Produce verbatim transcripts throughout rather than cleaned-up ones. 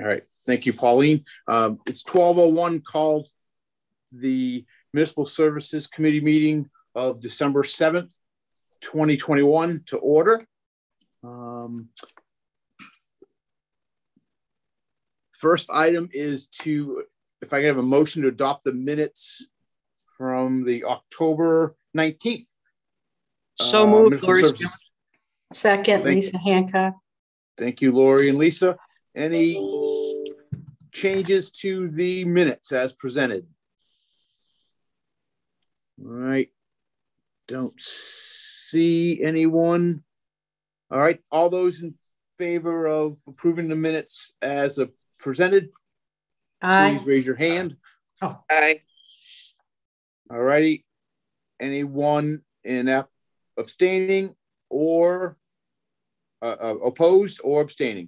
All right. Thank you, Pauline. Um, it's twelve oh one, called the Municipal Services Committee meeting of December seventh, twenty twenty-one to order. Um, first item is to, if I can have a motion to adopt the minutes from the October nineteenth. So uh, moved, Lori. Second, Thank Lisa Hancock. Thank you, Lori and Lisa. Any changes to the minutes as presented? All right. Don't see anyone. All right. All those in favor of approving the minutes as a presented, Aye. please raise your hand. Oh. Aye. All righty. Anyone in ab- abstaining or uh, uh, opposed or abstaining?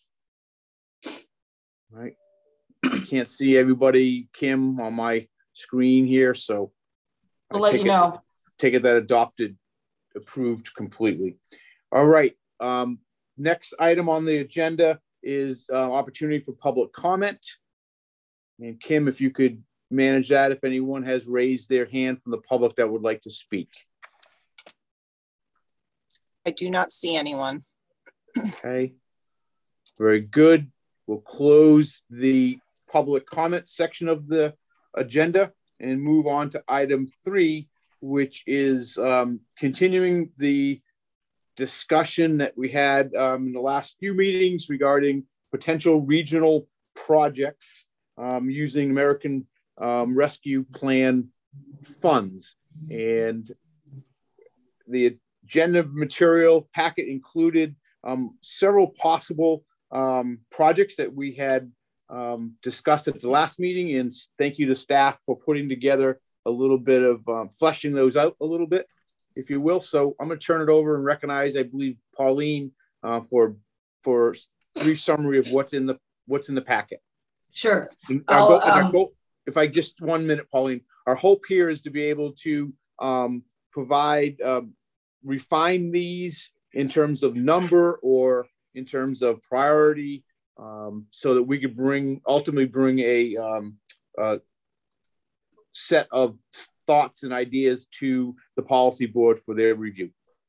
All right. I can't see everybody, Kim, on my screen here, so I'll I let take you it, know. Take it that adopted, approved completely. All right. Um, next item on the agenda is uh, opportunity for public comment. And Kim, if you could manage that, if anyone has raised their hand from the public that would like to speak. I do not see anyone. Okay. Very good. We'll close the public comment section of the agenda and move on to item three, which is um, continuing the discussion that we had um, in the last few meetings regarding potential regional projects um, using American um, Rescue Plan funds. And the agenda material packet included um, several possible um, projects that we had um, discussed at the last meeting, and thank you to staff for putting together a little bit of um, fleshing those out a little bit, if you will. So I'm going to turn it over and recognize, I believe, Pauline uh, for for brief summary of what's in the what's in the packet. Sure. Our goal, um, our goal, if I just one minute, Pauline, our hope here is to be able to um, provide, um, refine these in terms of number or in terms of priority, um, so that we could bring ultimately bring a um, uh, set of thoughts and ideas to the policy board for their review.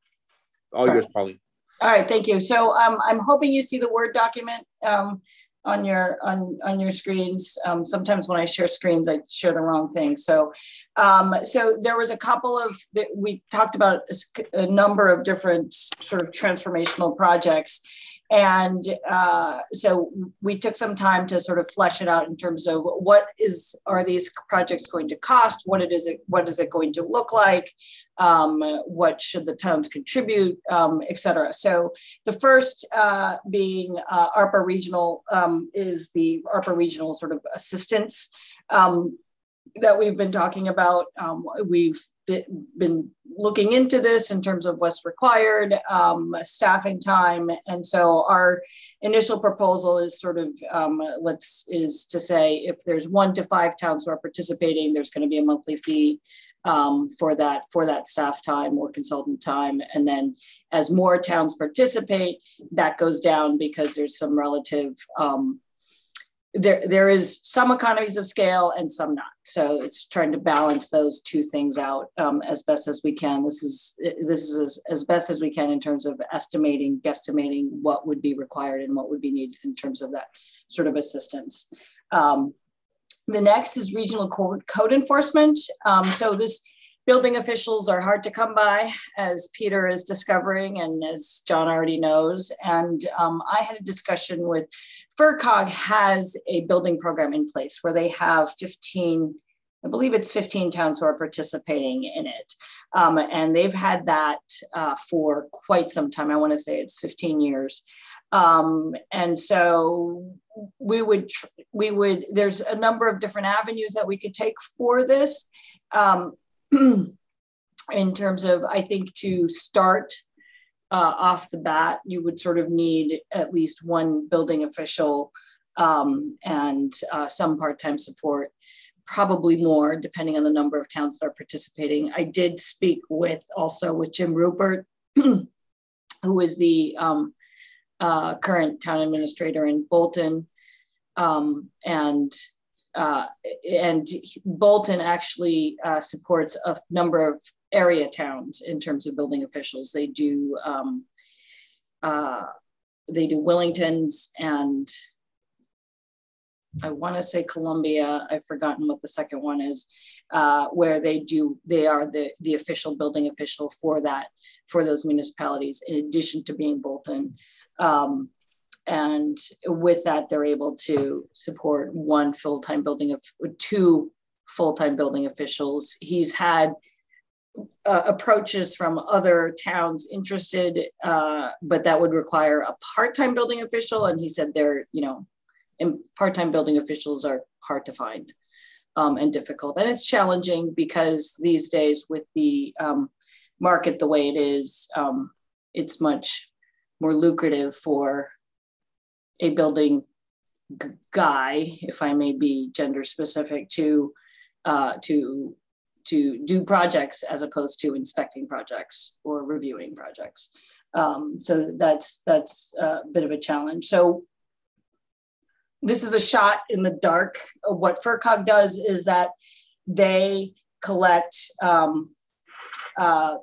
All yours, Pauline. All right, thank you. So um, I'm hoping you see the Word document um, on your on on your screens. Um, sometimes when I share screens, I share the wrong thing. So, um, so there was a couple of we talked about a, a number of different sort of transformational projects. And uh, so we took some time to sort of flesh it out in terms of what is are these projects going to cost, what it is, it, what is it going to look like, um, what should the towns contribute, um, et cetera. So the first uh, being uh, ARPA Regional um, is the ARPA Regional sort of assistance um, that we've been talking about. Um, we've been looking into this in terms of what's required, um, staffing time. And so our initial proposal is sort of, um, let's, is to say, if there's one to five towns who are participating, there's going to be a monthly fee um, for that, for that staff time or consultant time. And then as more towns participate, that goes down because there's some relative, um, There, there is some economies of scale and some not. So it's trying to balance those two things out um, as best as we can. This is this is as, as best as we can in terms of estimating, guesstimating what would be required and what would be needed in terms of that sort of assistance. Um, the next is regional code, code enforcement. Um, so this building officials are hard to come by, as Peter is discovering and as John already knows. And um, I had a discussion with FERCog has a building program in place where they have fifteen, I believe it's fifteen towns who are participating in it. Um, and they've had that uh, for quite some time. I want to say it's fifteen years. Um, and so we would, we would, there's a number of different avenues that we could take for this. Um, in terms of, I think to start uh, off the bat, you would sort of need at least one building official um, and uh, some part-time support, probably more depending on the number of towns that are participating. I did speak with also with Jim Rupert, who is the um, uh, current town administrator in Bolton. Um, and uh, and Bolton actually uh, supports a number of area towns in terms of building officials. They do um, uh, they do Wellingtons and I want to say Columbia. I've forgotten what the second one is, uh, where they do they are the the official building official for that for those municipalities. In addition to being Bolton. Um, And with that, they're able to support one full-time building of two full-time building officials. He's had uh, approaches from other towns interested, uh, but that would require a part-time building official. And he said they're, you know, and part-time building officials are hard to find um, and difficult. And it's challenging because these days with the um, market the way it is, um, it's much more lucrative for a building g- guy, if I may be gender specific, to uh, to to do projects as opposed to inspecting projects or reviewing projects. Um, so that's that's a bit of a challenge. So this is a shot in the dark. What FRCOG does is that they collect um, uh,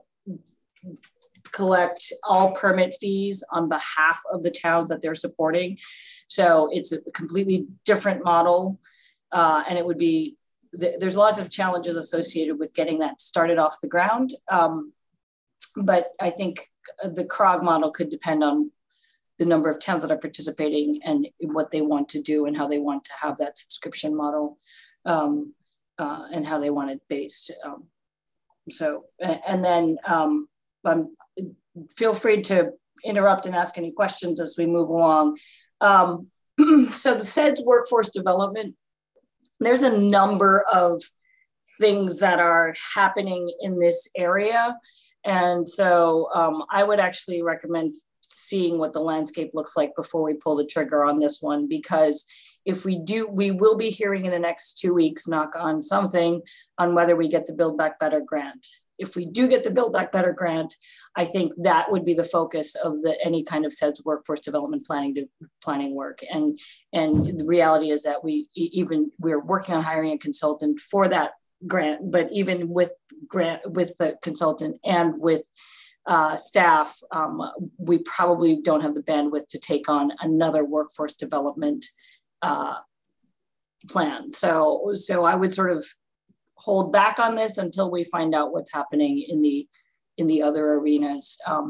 collect all permit fees on behalf of the towns that they're supporting. So it's a completely different model. Uh, and it would be, th there's lots of challenges associated with getting that started off the ground. Um, but I think the C R O G model could depend on the number of towns that are participating and what they want to do and how they want to have that subscription model um, uh, and how they want it based. Um, so, and then um, I'm, feel free to interrupt and ask any questions as we move along. Um, so the C E D S workforce development, there's a number of things that are happening in this area. And so um, I would actually recommend seeing what the landscape looks like before we pull the trigger on this one, because if we do, we will be hearing in the next two weeks, knock on something, on whether we get the Build Back Better grant. If we do get the Build Back Better grant, I think that would be the focus of the any kind of C E D S workforce development planning to planning work. And, and the reality is that we even we're working on hiring a consultant for that grant, but even with grant with the consultant and with uh, staff, um, we probably don't have the bandwidth to take on another workforce development uh, plan. So, so I would sort of hold back on this until we find out what's happening in the in the other arenas. Um,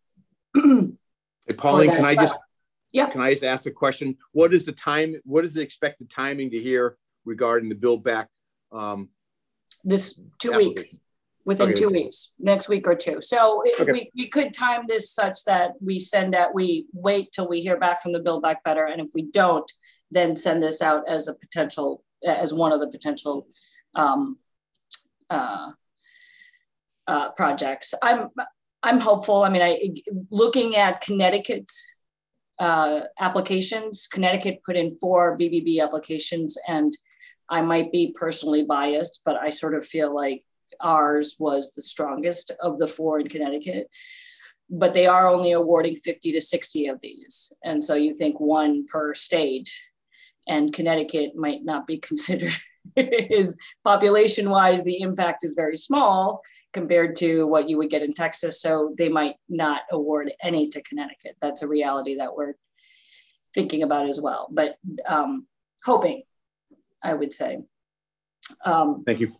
hey, Pauline, can I just yeah. Can I just ask a question? What is the time? What is the expected timing to hear regarding the Build Back? Um, this two weeks, within okay. two weeks, next week or two. So it, okay. we we could time this such that we send out, we wait till we hear back from the Build Back Better, and if we don't, then send this out as a potential, as one of the potential um, uh, uh, projects. I'm I'm hopeful. I mean, I looking at Connecticut's uh, applications. Connecticut put in four B B B applications, and I might be personally biased, but I sort of feel like ours was the strongest of the four in Connecticut. But they are only awarding fifty to sixty of these, and so you think one per state, and Connecticut might not be considered. Is population-wise, the impact is very small compared to what you would get in Texas. So they might not award any to Connecticut. That's a reality that we're thinking about as well, but um, hoping, I would say. Um, Thank you.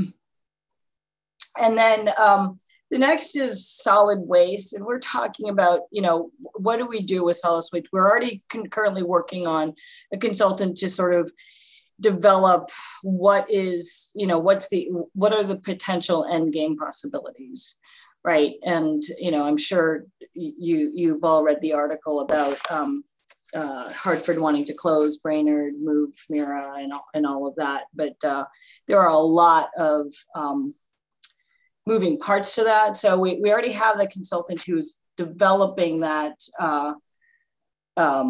And then um, the next is solid waste. And we're talking about, you know, what do we do with solid waste? We're already currently working on a consultant to sort of develop what is, you know, what's the, what are the potential end game possibilities, right? And, you know, I'm sure you, you've all read the article about um, uh, Hartford wanting to close, Brainerd, move Mira and, and all of that. But uh, there are a lot of um, moving parts to that. So we, we already have the consultant who's developing that uh, um,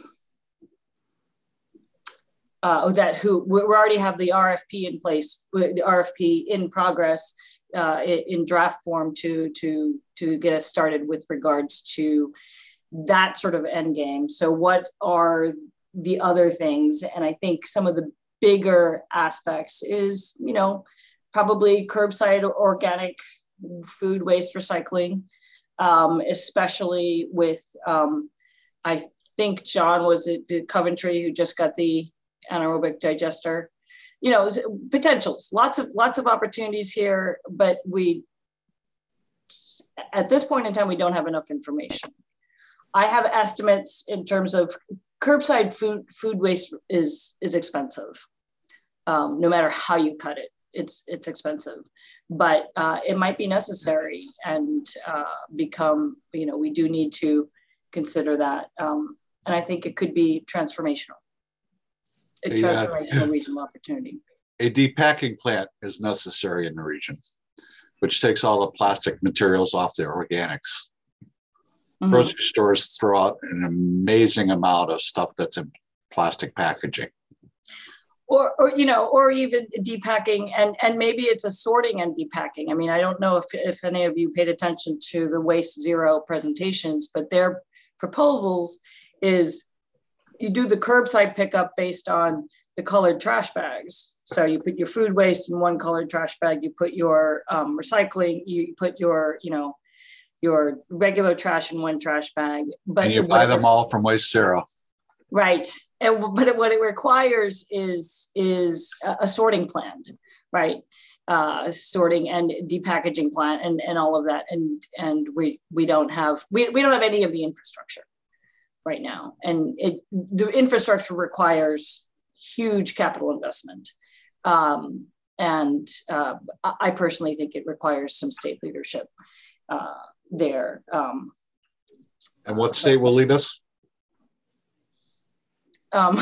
Uh, that who we already have the R F P in place, the R F P in progress uh, in draft form to to to get us started with regards to that sort of end game. So what are the other things. And I think some of the bigger aspects is, you know, probably curbside organic food waste recycling, um, especially with, um, I think John was at Coventry who just got the anaerobic digester. You know, potentials, lots of lots of opportunities here, but we, at this point in time, we don't have enough information. I have estimates in terms of curbside food food waste is is expensive, um, no matter how you cut it. It's it's expensive, but uh, it might be necessary and uh, become. You know, we do need to consider that, um, and I think it could be transformational. A transformational uh, regional opportunity. A depacking plant is necessary in the region, which takes all the plastic materials off the organics. Mm-hmm. Grocery stores throw out an amazing amount of stuff that's in plastic packaging. Or, or you know, or even depacking, and and maybe it's a sorting and depacking. I mean, I don't know if if any of you paid attention to the Waste Zero presentations, but their proposals is you do the curbside pickup based on the colored trash bags. So you put your food waste in one colored trash bag, you put your um, recycling, you put your, you know, your regular trash in one trash bag. But and you buy them all from Waste Zero. Right. And, but what it requires is, is a sorting plant, right? Uh, sorting and depackaging plant and, and all of that. And, and we, we don't have, we, we don't have any of the infrastructure right now. And it, the infrastructure requires huge capital investment. Um, and uh, I personally think it requires some state leadership uh, there. Um, and what state will lead us? Um,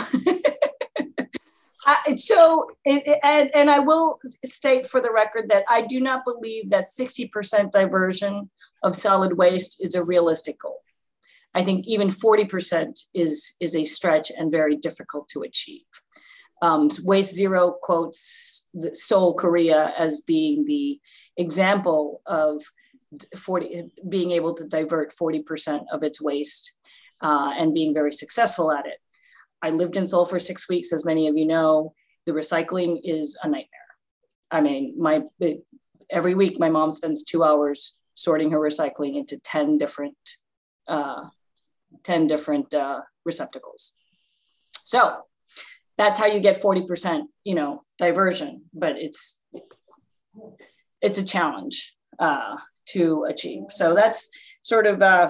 I, so, it, and, and I will state for the record that I do not believe that sixty percent diversion of solid waste is a realistic goal. I think even forty percent is, is a stretch and very difficult to achieve. Um, Waste Zero quotes the Seoul, Korea as being the example of forty, being able to divert forty percent of its waste uh, and being very successful at it. I lived in Seoul for six weeks, as many of you know. The recycling is a nightmare. I mean, my every week my mom spends two hours sorting her recycling into ten different uh, ten different uh, receptacles. So that's how you get forty percent, you know, diversion, but it's, it's a challenge uh, to achieve. So that's sort of, uh,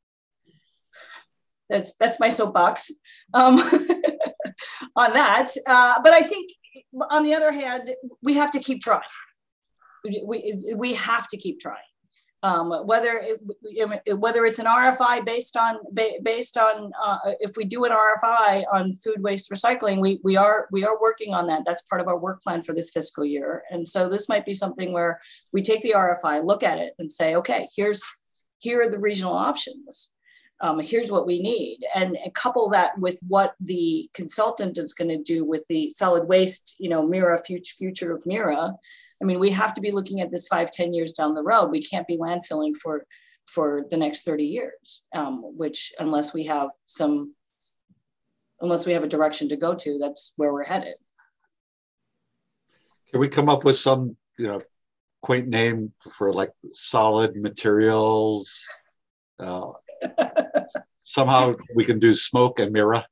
that's, that's my soapbox um, on that. Uh, but I think on the other hand, we have to keep trying. We, we have to keep trying. Um, whether it, whether it's an R F I based on based on uh, if we do an R F I on food waste recycling, we we are we are working on that. That's part of our work plan for this fiscal year. And so this might be something where we take the R F I, look at it, and say, okay, here's here are the regional options. Um, here's what we need, and, and couple that with what the consultant is going to do with the solid waste, you know, Mira future future of Mira. I mean, we have to be looking at this five, ten years down the road. We can't be landfilling for, for the next thirty years, um, which unless we have some, unless we have a direction to go to, that's where we're headed. Can we come up with some, you know, quaint name for like solid materials? Uh, somehow we can do smoke and Mira.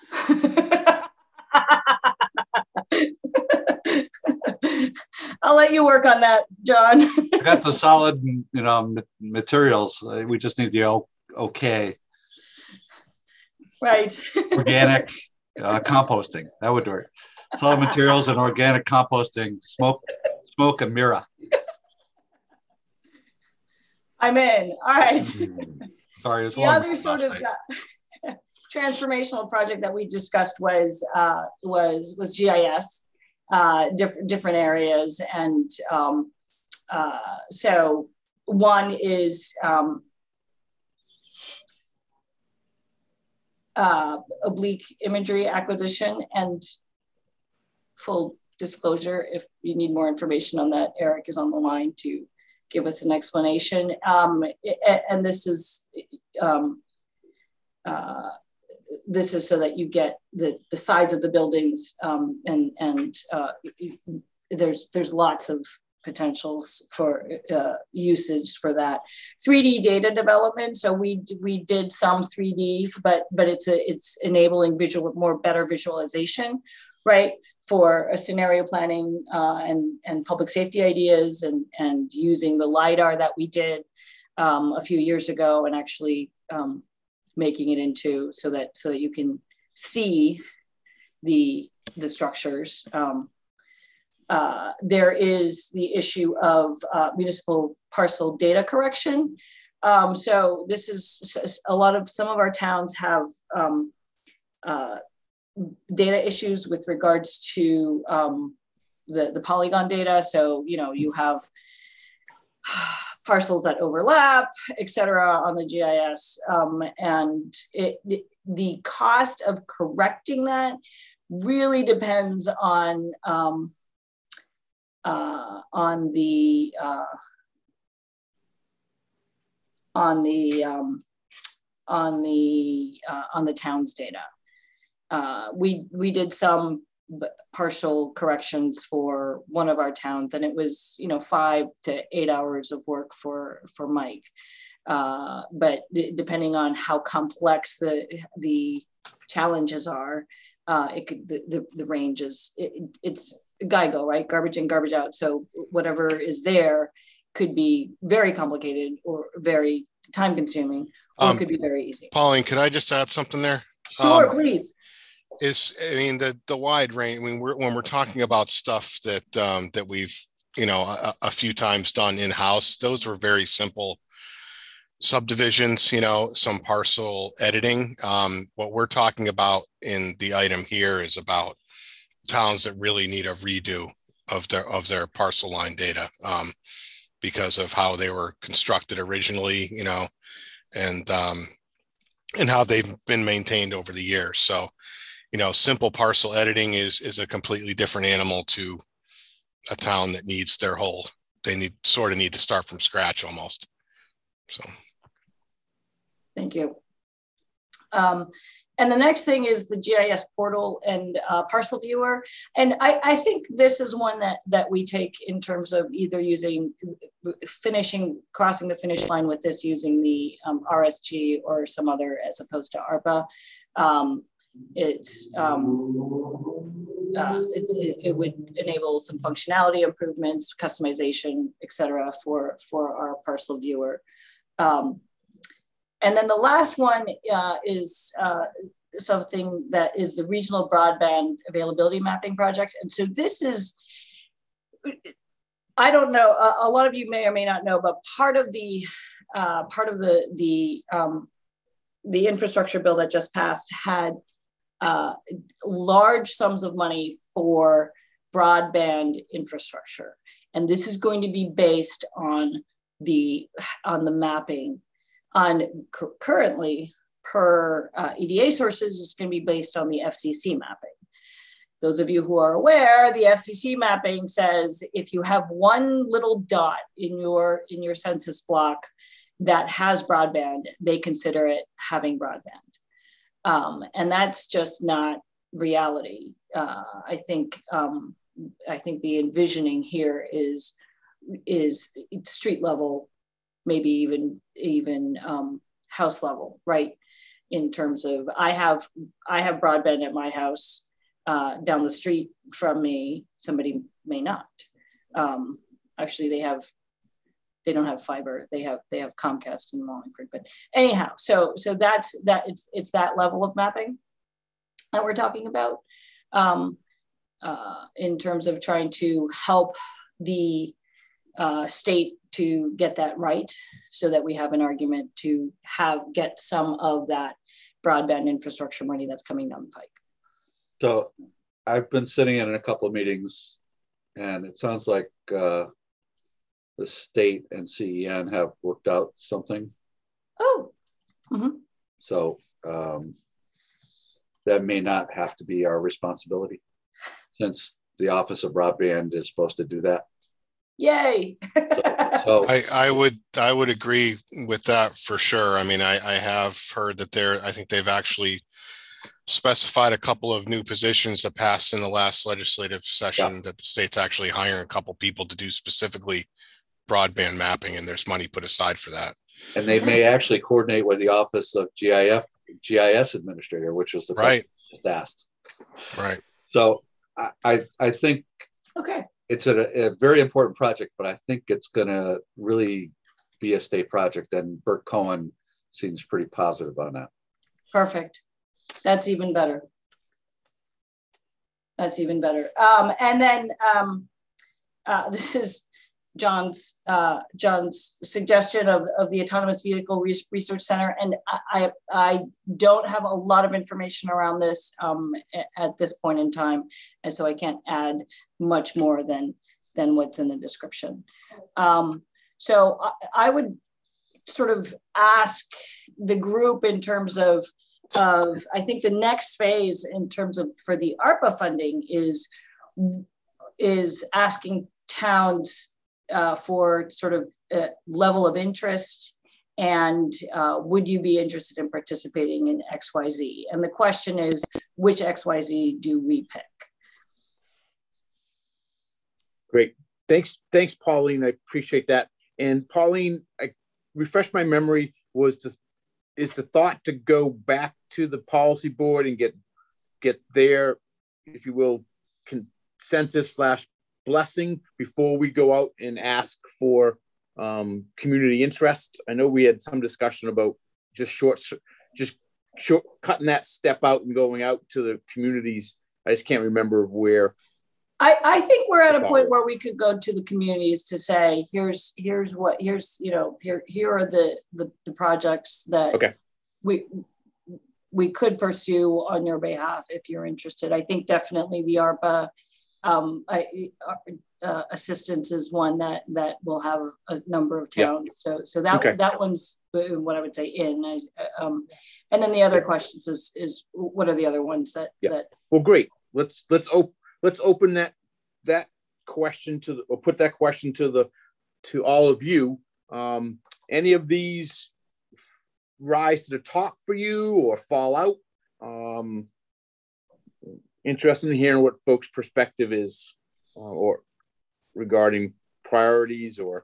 I'll let you work on that, John. I got the solid, you know, materials. We just need the okay. Right. Organic uh, composting. That would work. Solid materials and organic composting. Smoke, smoke and Mira. I'm in. All right. Sorry, it's the other sort of uh, transformational project that we discussed was uh, was was G I S. Uh, different different areas, and um, uh, so one is um, uh, oblique imagery acquisition, and full disclosure, if you need more information on that, Eric is on the line to give us an explanation. Um, and this is um, uh, this is so that you get the, the size of the buildings, um, and, and uh, there's, there's lots of potentials for uh, usage for that. three D data development. So we we did some three Ds, but but it's a it's enabling visual more better visualization, right? For a scenario planning uh, and and public safety ideas, and and using the LiDAR that we did um, a few years ago, and actually um, making it into so that so that you can see the the structures. Um, Uh, there is the issue of uh, municipal parcel data correction. Um, so this is a lot of, some of our towns have um, uh, data issues with regards to um, the, the polygon data. So, you know, you have parcels that overlap, et cetera, on the G I S. Um, and it, it, the cost of correcting that really depends on um, Uh, on the uh, on the um, on the uh, on the town's data. Uh, we we did some partial corrections for one of our towns, and it was, you know, five to eight hours of work for for Mike. Uh, but depending on how complex the the challenges are, uh, it could the the, the range is it, it's. GIGO, right? Garbage in, garbage out. So whatever is there could be very complicated or very time consuming, or Um, it could be very easy. Pauline, could I just add something there? Sure, Um, please. Is, I mean, the, the wide range, I mean, we're, when we're talking about stuff that, um, that we've, you know, a, a few times done in-house, those were very simple subdivisions, you know, some parcel editing. Um, what we're talking about in the item here is about towns that really need a redo of their of their parcel line data um, because of how they were constructed originally, you know, and um, and how they've been maintained over the years. So, you know, simple parcel editing is is a completely different animal to a town that needs their whole. They need sort of need to start from scratch almost. So, thank you. Um, And the next thing is the G I S portal and uh, parcel viewer. And I, I think this is one that, that we take in terms of either using, finishing, crossing the finish line with this using the um, R S G or some other as opposed to ARPA. Um, it's, um, uh, it, it, it would enable some functionality improvements, customization, et cetera, for, for our parcel viewer. Um, And then the last one uh, is uh, something that is the Regional Broadband Availability Mapping Project. And so this is, I don't know, a, a lot of you may or may not know, but part of the uh, part of the the um, the infrastructure bill that just passed had uh, large sums of money for broadband infrastructure, and this is going to be based on the on the mapping. On currently per uh, E D A sources is going to be based on the F C C mapping. Those of you who are aware, the F C C mapping says if you have one little dot in your in your census block that has broadband, they consider it having broadband, um, and that's just not reality. Uh, I think um, I think the envisioning here is is street level. Maybe even even um, house level, right? In terms of, I have I have broadband at my house uh, down the street from me. Somebody may not. Um, actually, they have they don't have fiber. They have they have Comcast in Wallingford. But anyhow, so so that's that. It's it's that level of mapping that we're talking about um, uh, in terms of trying to help the uh, state to get that right, so that we have an argument to have get some of that broadband infrastructure money that's coming down the pike. So I've been sitting in a couple of meetings, and it sounds like uh, the state and C E N have worked out something. Oh. Mm-hmm. So um, that may not have to be our responsibility, since the Office of Broadband is supposed to do that. Yay. so, so I, I would I would agree with that for sure. I mean, I, I have heard that they're, I think they've actually specified a couple of new positions that passed in the last legislative session yeah. that the state's actually hiring a couple people to do specifically broadband mapping, and there's money put aside for that. And they may actually coordinate with the Office of G I F, G I S Administrator, which was the right. just asked. Right. So I, I, I think okay. it's a, a very important project, but I think it's going to really be a state project, and Bert Cohen seems pretty positive on that. Perfect. That's even better. That's even better. Um, and then um, uh, this is John's uh, John's suggestion of, of the Autonomous Vehicle Research Center. And I, I don't have a lot of information around this um, at this point in time. And so I can't add much more than, than what's in the description. Um, so I, I would sort of ask the group in terms of, of, I think the next phase in terms of for the ARPA funding is, is asking towns Uh, for sort of a level of interest, and uh, would you be interested in participating in X Y Z? And the question is, which X Y Z do we pick? Great, thanks, thanks, Pauline. I appreciate that. And Pauline, I refresh my memory. Was the is the thought to go back to the policy board and get get their, if you will, consensus slash blessing before we go out and ask for um, community interest? I know we had some discussion about just short, just short, cutting that step out and going out to the communities. I just can't remember where. I, I think we're at a point where we could go to the communities to say, here's here's what here's you know here here are the the, the projects that okay. we we could pursue on your behalf if you're interested. I think definitely the ARPA. Um, I, uh, assistance is one that that will have a number of towns. Yeah. So so that okay. that one's what I would say in. I, um, and then the other yeah. questions is is what are the other ones that yeah. that. Well, great. Let's let's open let's open that that question to the, or put that question to the to all of you. Um, any of these rise to the top for you or fall out? Um, Interested in hearing what folks' perspective is, uh, or regarding priorities, or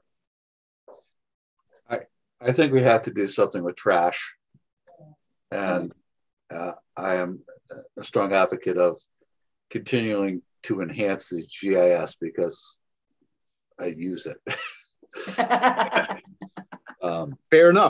I I think we have to do something with trash, and uh, I am a strong advocate of continuing to enhance the G I S because I use it. um, Fair enough.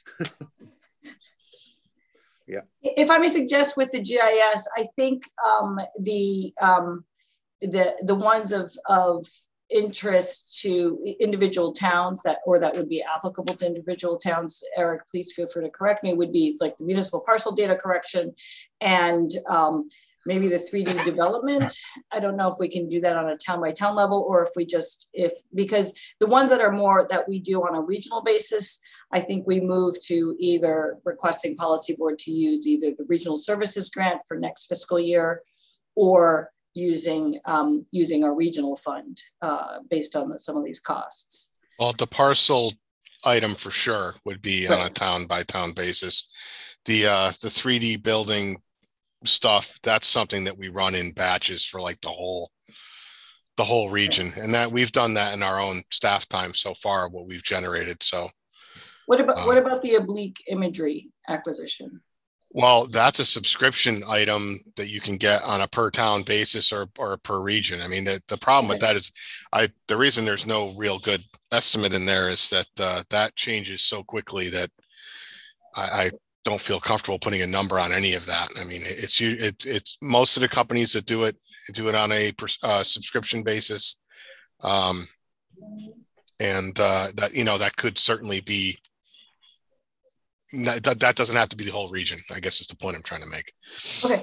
Yeah. If I may suggest with the G I S, I think um, the um, the the ones of of interest to individual towns that or that would be applicable to individual towns. Eric, please feel free to correct me. Would be like the municipal parcel data correction, and um, maybe the three D development. I don't know if we can do that on a town by town level, or if we just if because the ones that are more that we do on a regional basis. I think we move to either requesting policy board to use either the regional services grant for next fiscal year or using um, using our regional fund uh, based on the, some of these costs. Well, the parcel item for sure would be right. on a town by town basis. The uh, the three D building stuff, that's something that we run in batches for like the whole the whole region. Right. And that we've done that in our own staff time so far, what we've generated. So What about um, what about the oblique imagery acquisition? Well, that's a subscription item that you can get on a per town basis or or per region. I mean, the, the problem with that is, I the reason there's no real good estimate in there is that uh, that changes so quickly that I, I don't feel comfortable putting a number on any of that. I mean, it's you it, it's most of the companies that do it do it on a uh, subscription basis, um, and uh, that you know that could certainly be. That, that doesn't have to be the whole region, I guess is the point I'm trying to make. Okay.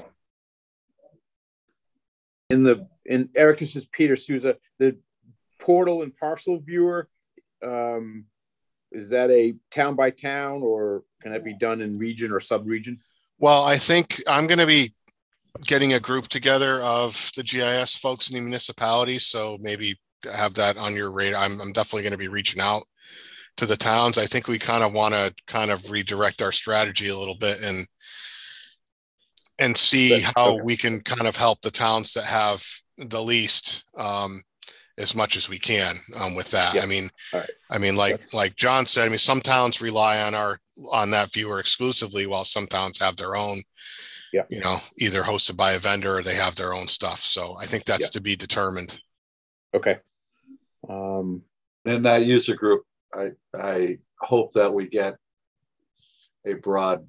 In the in Eric, this is Peter Souza. The portal and parcel viewer, um, is that a town by town, or can that be done in region or sub-region? Well, I think I'm going to be getting a group together of the G I S folks in the municipalities. So maybe have that on your radar. I'm, I'm definitely going to be reaching out to the towns. I think we kind of want to kind of redirect our strategy a little bit and and see But- how okay. we can kind of help the towns that have the least um, as much as we can um, with that. Yeah. I mean, All right. I mean, like That's- like John said, I mean, some towns rely on our on that viewer exclusively, while some towns have their own. Yeah. You know, either hosted by a vendor or they have their own stuff. So I think that's Yeah. to be determined. Okay. Um, In that user group, I, I hope that we get a broad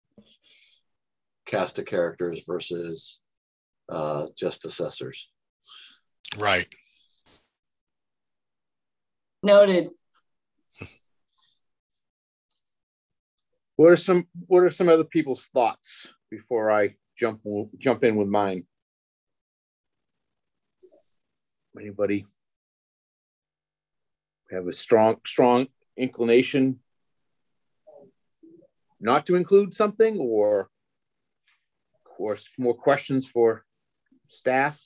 cast of characters versus uh, just assessors. Right. Noted. what are some What are some other people's thoughts before I jump jump in with mine? Anybody have a strong strong inclination not to include something, or or more questions for staff?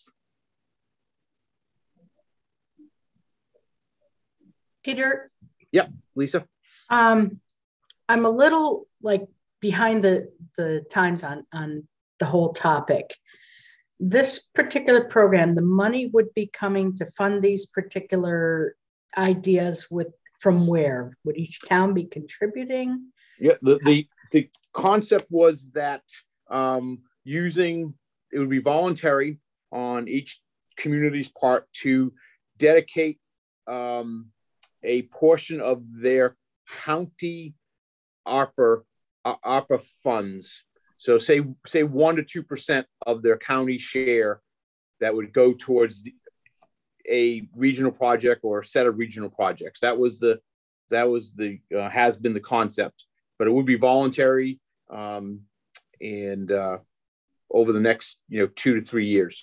Peter, Lisa? um, I'm a little like behind the, the times on, on the whole topic. This particular program, the money would be coming to fund these particular ideas with from where? Would each town be contributing? Yeah, the the, the concept was that um, using it would be voluntary on each community's part to dedicate um, a portion of their county ARPA uh, ARPA funds. So say say one to two percent of their county share that would go towards the, a regional project or a set of regional projects. That was the that was the uh, has been the concept, but it would be voluntary um, and uh, over the next you know two to three years.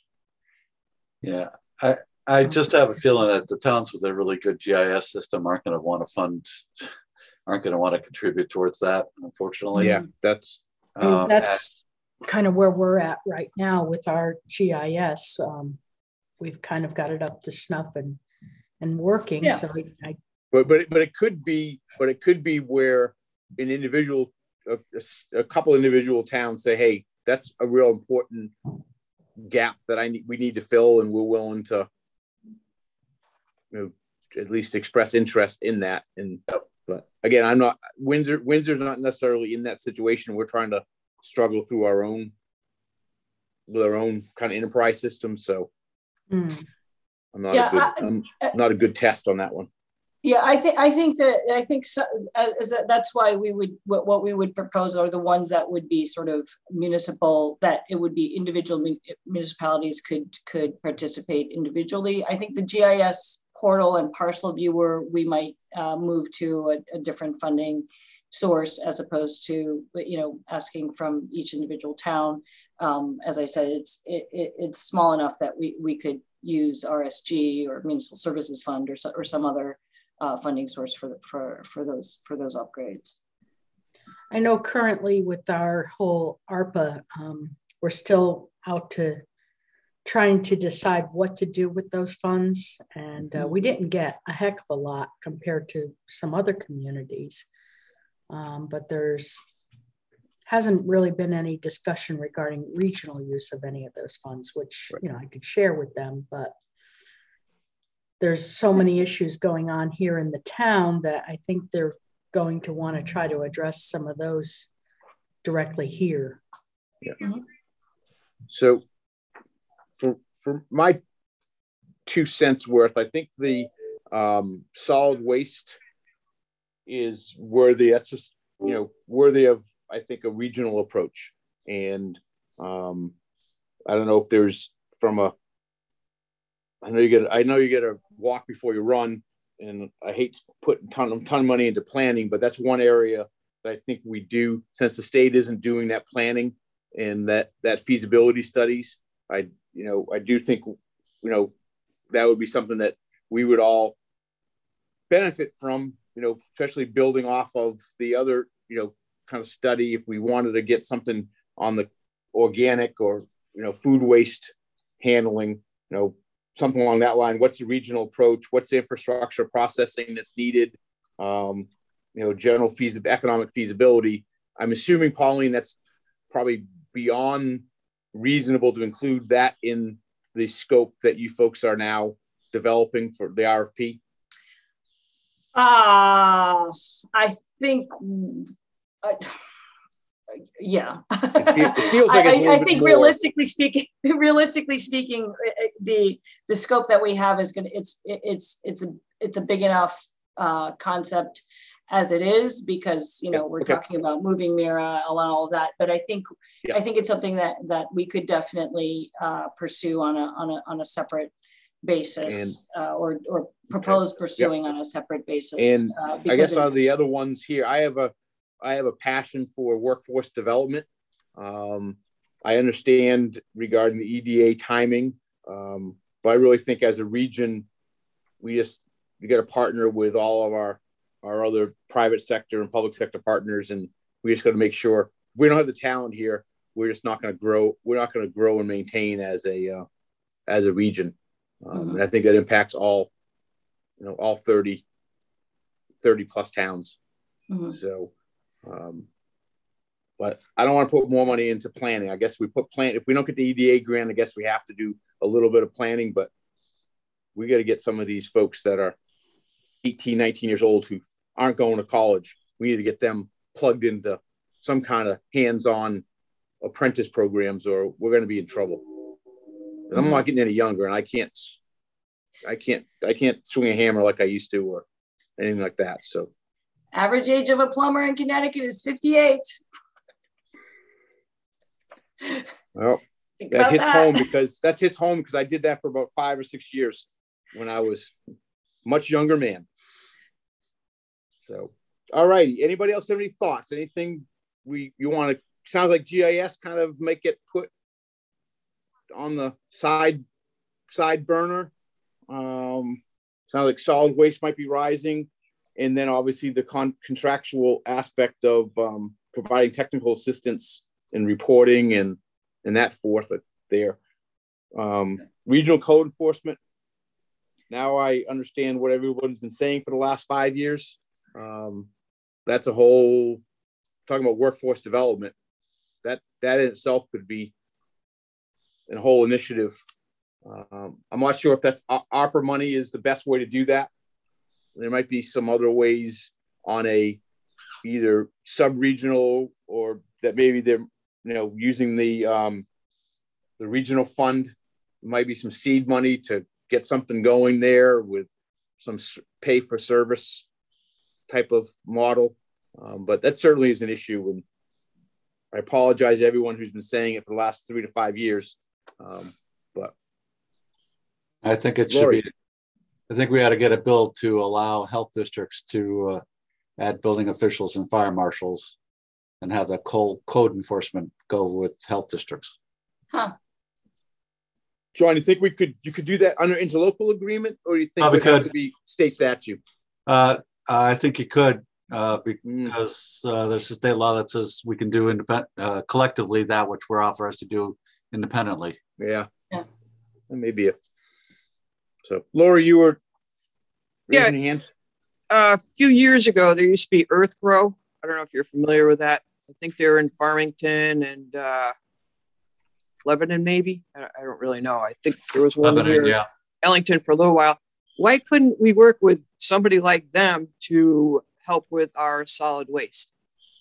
Yeah, I, I just have a feeling that the towns with a really good G I S system aren't going to want to fund, aren't going to want to contribute towards that, unfortunately. Yeah, that's Um, That's kind of where we're at right now with our G I S. Um, we've kind of got it up to snuff and and working. Yeah. So I, but but but it could be but it could be where an individual a, a couple individual towns say, hey, that's a real important gap that I need we need to fill, and we're willing to you know at least express interest in that. And but again, I'm not Windsor Windsor's not necessarily in that situation. We're trying to struggle through our own with our own kind of enterprise system, so hmm. I'm not Yeah, a good I- I'm not a good test on that one. Yeah, I think I think that I think so, uh, is that that's why we would what, what we would propose are the ones that would be sort of municipal, that it would be individual municipalities could could participate individually. I think the G I S portal and parcel viewer we might uh, move to a, a different funding source as opposed to you know asking from each individual town. Um, as I said, it's it, it, it's small enough that we we could use R S G or Municipal Services Fund or so, or some other Uh, funding source for for for those for those upgrades. I know currently with our whole ARPA, um, we're still out to trying to decide what to do with those funds. And uh, we didn't get a heck of a lot compared to some other communities. Um, but there's hasn't really been any discussion regarding regional use of any of those funds, which, you know, I could share with them, but there's so many issues going on here in the town that I think they're going to want to try to address some of those directly here. Yeah. Mm-hmm. So for for my two cents worth, I think the um, solid waste is worthy. That's just, you know, worthy of, I think, a regional approach. And um, I don't know if there's from a I know you get. I know you get to walk before you run, and I hate putting ton of ton of money into planning, but that's one area that I think we do. Since the state isn't doing that planning and that that feasibility studies, I you know I do think you know that would be something that we would all benefit from. You know, especially building off of the other you know kind of study. If we wanted to get something on the organic or you know food waste handling, you know. Something along that line. What's the regional approach? What's the infrastructure processing that's needed? Um, you know, general feasibility, economic feasibility. I'm assuming, Pauline, that's probably beyond reasonable to include that in the scope that you folks are now developing for the R F P? Uh, I think, uh, yeah. It, feel, it feels like I, it's a little I bit think more. realistically speaking, realistically speaking, the the scope that we have is gonna it's it's it's a it's a big enough uh, concept as it is, because you know we're okay. talking about moving Mira, all of that. But I think yeah. I think it's something that that we could definitely uh, pursue on a on a on a separate basis, and, uh, or or propose okay. pursuing yep. on a separate basis. And uh, I guess out of the other ones here, I have a I have a passion for workforce development. Um, I understand regarding the E D A timing, um, but I really think as a region, we just we got to partner with all of our our other private sector and public sector partners, and we just got to make sure if we don't have the talent here, we're just not going to grow. We're not going to grow and maintain as a uh, as a region, um, mm-hmm. and I think that impacts all, you know, all thirty, thirty plus towns. Mm-hmm. So, um, but I don't want to put more money into planning. I guess we put plan. If we don't get the E D A grant, I guess we have to do a little bit of planning, but we got to get some of these folks that are eighteen, nineteen years old who aren't going to college. We need to get them plugged into some kind of hands-on apprentice programs, or we're going to be in trouble. Mm-hmm. I'm not getting any younger, and I can't, I can't, I can't swing a hammer like I used to, or anything like that. So, average age of a plumber in Connecticut is fifty-eight. Well, Think that hits that. home because that's his home because I did that for about five or six years when I was a much younger man. So, all righty. Anybody else have any thoughts? Anything we you want to? Sounds like G I S kind of make it put on the side side burner. Um, sounds like solid waste might be rising, and then obviously the con- contractual aspect of um, providing technical assistance and reporting and and that forth there. Um, regional code enforcement. Now I understand what everyone's been saying for the last five years. Um, that's a whole talking about workforce development. That that in itself could be a whole initiative. Um, I'm not sure if that's ARPA money is the best way to do that. There might be some other ways on a either sub-regional or that maybe they're you know using the um, the regional fund. There might be some seed money to get something going there with some pay for service type of model. Um, but that certainly is an issue. And I apologize to everyone who's been saying it for the last three to five years. Um, but I think it should Lori. be, I think we ought to get a bill to allow health districts to uh, add building officials and fire marshals and have the code code enforcement go with health districts. Huh. John, you think we could you could do that under interlocal agreement, or do you think Probably it would have could. to be state statute? Uh, I think you could uh, because uh, there's a state law that says we can do independent uh, collectively that which we're authorized to do independently. Yeah, yeah, that may be it. So, Laura, you were raising yeah. your hand. Uh, a few years ago, there used to be Earth Grow. I don't know if you're familiar with that. I think they were in Farmington and uh, Lebanon, maybe. I, I don't really know. I think there was one Lebanon, here, yeah. Ellington for a little while. Why couldn't we work with somebody like them to help with our solid waste?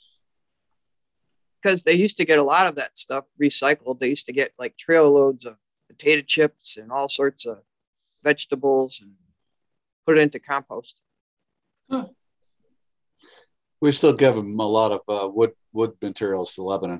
Because they used to get a lot of that stuff recycled. They used to get like trail loads of potato chips and all sorts of vegetables and put it into compost. Huh. We still give them a lot of uh, wood wood materials to Lebanon.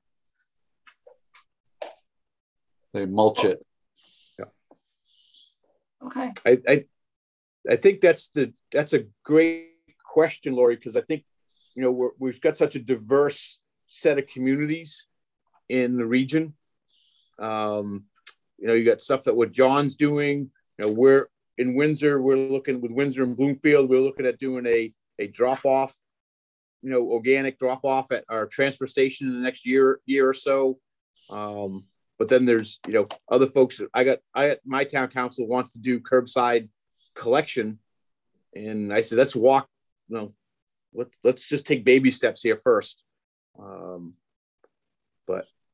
They mulch it. Yeah. Okay. I, I I think that's the that's a great question, Lori, because I think you know we're, we've got such a diverse set of communities in the region. Um, you know, you got stuff that what John's doing. You know, we're in Windsor. We're looking with Windsor and Bloomfield. We're looking at doing a a drop off. You know, organic drop off at our transfer station in the next year year or so. Um, but then there's you know other folks. I got I got my town council wants to do curbside collection, and I said let's walk. You know, let's let's just take baby steps here first. Um, but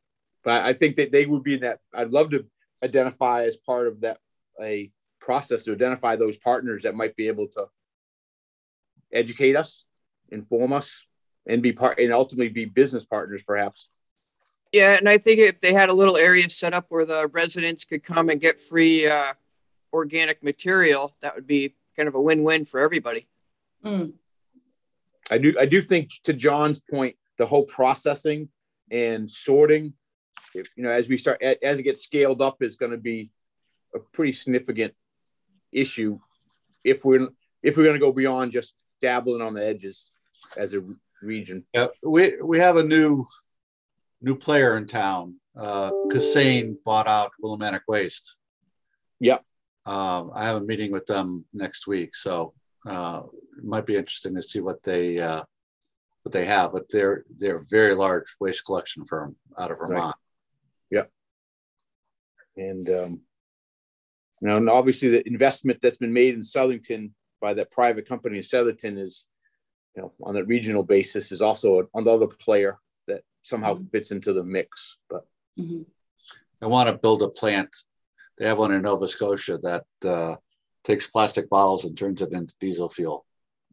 but I think that they would be in that. I'd love to identify as part of that a process to identify those partners that might be able to educate us, inform us, and be part and ultimately be business partners, perhaps. Yeah, and I think if they had a little area set up where the residents could come and get free uh, organic material, that would be kind of a win-win for everybody. Mm. I do. I do think, to John's point, the whole processing and sorting, if, you know, as we start, as it gets scaled up, is going to be a pretty significant issue if we're if we're going to go beyond just dabbling on the edges as a region. Yeah, we we have a new new player in town. Uh, Kassane bought out Willimantic Waste. Yep. Um, I have a meeting with them next week, so uh, it might be interesting to see what they uh, what they have. But they're they're a very large waste collection firm out of Vermont. Right. Yep. And um, you know, and obviously the investment that's been made in Southington by that private company in Southington is, you know, on a regional basis, is also another player that somehow mm-hmm. fits into the mix. But mm-hmm. I want to build a plant. They have one in Nova Scotia that uh, takes plastic bottles and turns it into diesel fuel.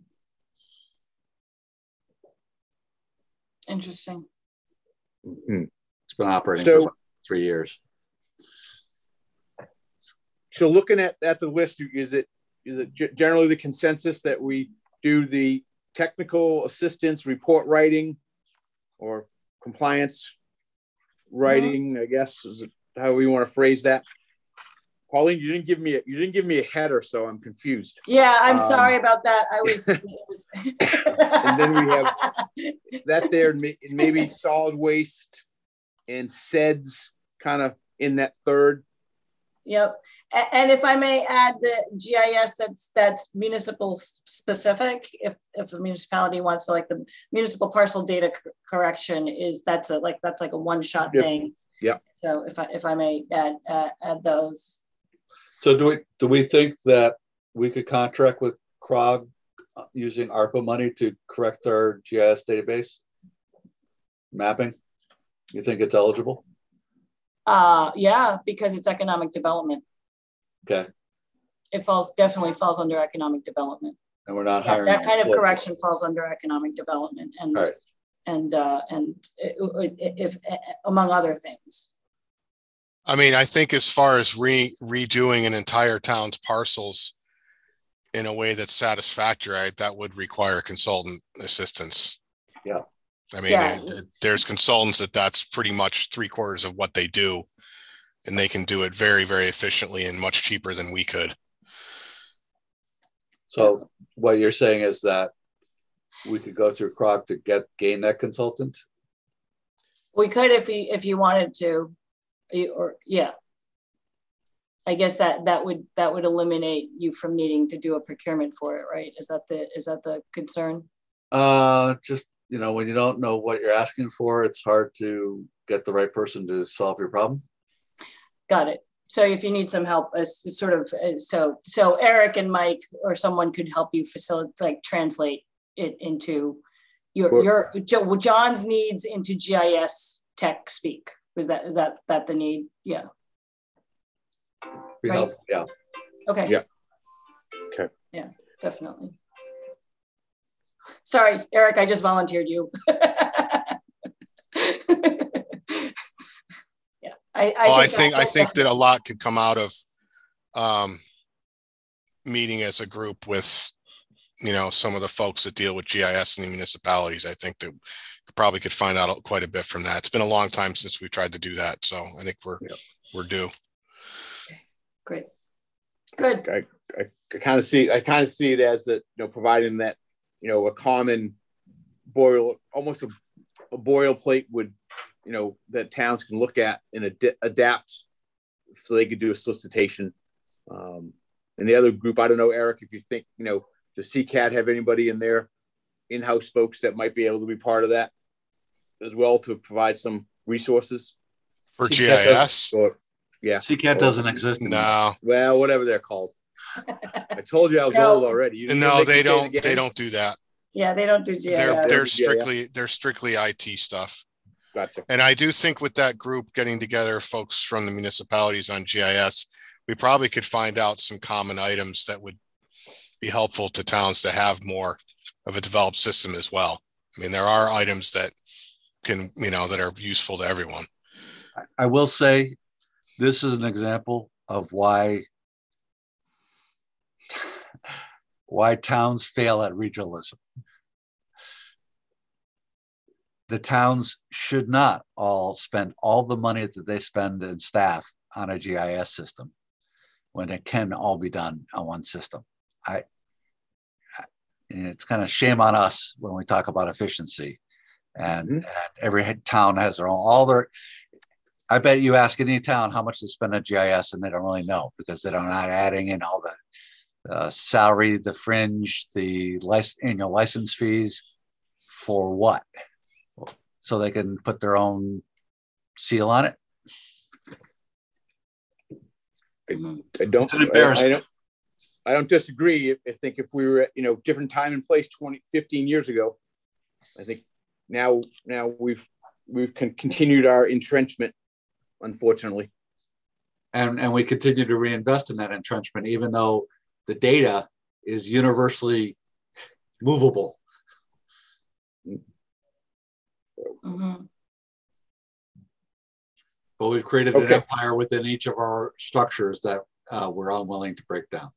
Interesting. Mm-hmm. It's been operating so, for three years. So looking at, at the list, is it is it g- generally the consensus that we do the technical assistance report writing or compliance writing, mm-hmm. I guess, is it how we want to phrase that? Pauline, you didn't give me a, you didn't give me a header, so I'm confused. Yeah, I'm um, sorry about that. I was. It was... And then we have that there, maybe solid waste and S E D S kind of in that third. Yep. And if I may add, the G I S that's that's municipal specific. If if a municipality wants to, like, the municipal parcel data c- correction is that's a like that's like a one shot yep. thing. Yeah. So if I if I may add uh, add those. So do we do we think that we could contract with C R O G using ARPA money to correct our G I S database mapping? You think it's eligible? Uh, yeah, because it's economic development. Okay. It falls definitely falls under economic development. And we're not that, hiring. that kind of correction falls under economic development, and right. and uh, and if, if among other things. I mean, I think as far as re redoing an entire town's parcels in a way that's satisfactory, I, that would require consultant assistance. Yeah. I mean, yeah. it, there's consultants that that's pretty much three quarters of what they do, and they can do it very, very efficiently and much cheaper than we could. So what you're saying is that we could go through C R O G to get gain that consultant? We could if you if you wanted to. Or yeah, I guess that that would that would eliminate you from needing to do a procurement for it, right? Is that the is that the concern? Uh, just, you know, when you don't know what you're asking for, it's hard to get the right person to solve your problem. Got it. So if you need some help, uh, sort of, uh, so so Eric and Mike or someone could help you facilitate, like, translate it into your well, your John's needs into G I S tech speak. Was that that that the need? Yeah. Right? Yeah. Okay. Yeah. Okay. Yeah, definitely. Sorry, Eric, I just volunteered you. Yeah. I, I well, think I think I think that a lot could come out of um, meeting as a group with, you know, some of the folks that deal with G I S in the municipalities. I think that probably could find out quite a bit from that. It's been a long time since we tried to do that, so I think we're yep. we're due. Okay. Great, good. I, I, I kind of see I kind of see it as that, you know, providing that, you know, a common boil, almost a, a boilerplate would, you know, that towns can look at and ad- adapt, so they could do a solicitation. Um, and the other group, I don't know, Eric, if you think, you know, does C C A D have anybody in their in-house folks that might be able to be part of that as well, to provide some resources for G I S? Or, yeah, C C A D doesn't exist anymore. No. Well, whatever they're called. I told you I was no. old already. You no, they don't. They don't do that. Yeah, they don't do G I S. They're they're strictly they're strictly I T stuff. Gotcha. And I do think with that group getting together, folks from the municipalities on G I S, we probably could find out some common items that would be helpful to towns to have more of a developed system as well. I mean, there are items that can, you know, that are useful to everyone. I will say this is an example of why why towns fail at regionalism. The towns should not all spend all the money that they spend in staff on a G I S system when it can all be done on one system. I, and it's kind of shame on us when we talk about efficiency, and, mm-hmm. and every town has their own, all their, I bet you ask any town how much they spend on G I S and they don't really know, because they're not adding in all the uh, salary, the fringe, the license, annual license fees for what? So they can put their own seal on it. I, I don't. I, I don't. I don't disagree. I think if we were at, you know, different time and place twenty, fifteen years ago, I think now now we've we've con- continued our entrenchment, unfortunately. And and we continue to reinvest in that entrenchment, even though the data is universally movable. Mm-hmm. But we've created okay. an empire within each of our structures that uh, we're unwilling to break down.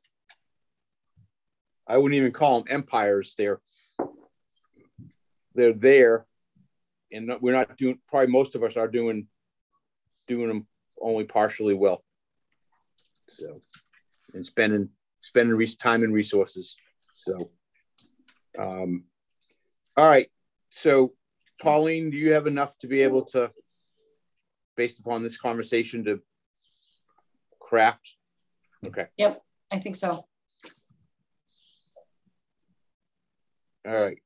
I wouldn't even call them empires. They're they're there, and we're not doing. Probably most of us are doing doing them only partially well. So, and spending spending re- time and resources. So, um, all right. So, Pauline, do you have enough to be able to, based upon this conversation, to craft? Okay. Yep, I think so. All right.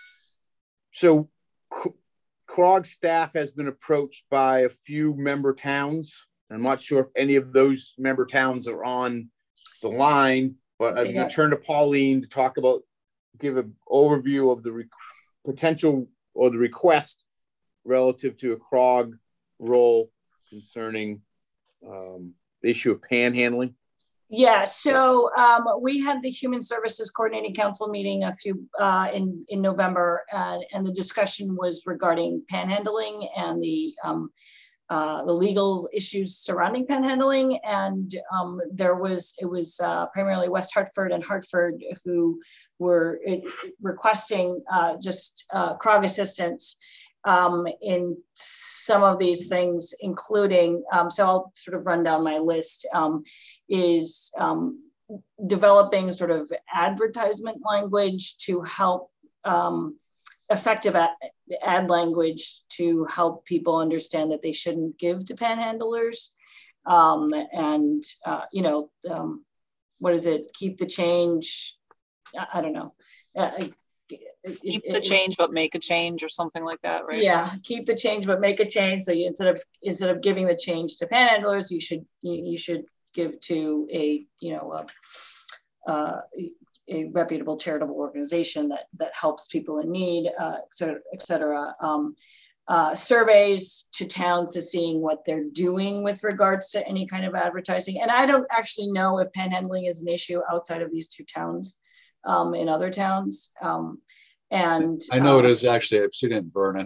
So, C- CROG staff has been approached by a few member towns. I'm not sure if any of those member towns are on the line, but I'm going to turn to Pauline to talk about, give an overview of the re- potential or the request relative to a CROG role concerning um, the issue of panhandling. Yeah, so um, we had the Human Services Coordinating Council meeting a few uh, in in November, uh, and the discussion was regarding panhandling and the um, uh, the legal issues surrounding panhandling. And um, there was it was uh, primarily West Hartford and Hartford who were it, requesting uh, just uh, CROG assistance um, in some of these things, including. Um, so I'll sort of run down my list. Um, is um, developing sort of advertisement language to help um, effective ad, ad language to help people understand that they shouldn't give to panhandlers. Um, and, uh, you know, um, what is it? Keep the change. I, I don't know. Uh, keep the change, but make a change or something like that, right? Yeah, keep the change, but make a change. So you, instead of instead of giving the change to panhandlers, you should you, you should give to a, you know, a, uh, a reputable charitable organization that that helps people in need, uh, et cetera, et cetera. Um, uh, surveys to towns to seeing what they're doing with regards to any kind of advertising. And I don't actually know if panhandling is an issue outside of these two towns, um, in other towns. Um, and I know um, it is actually, I've seen it in Vernon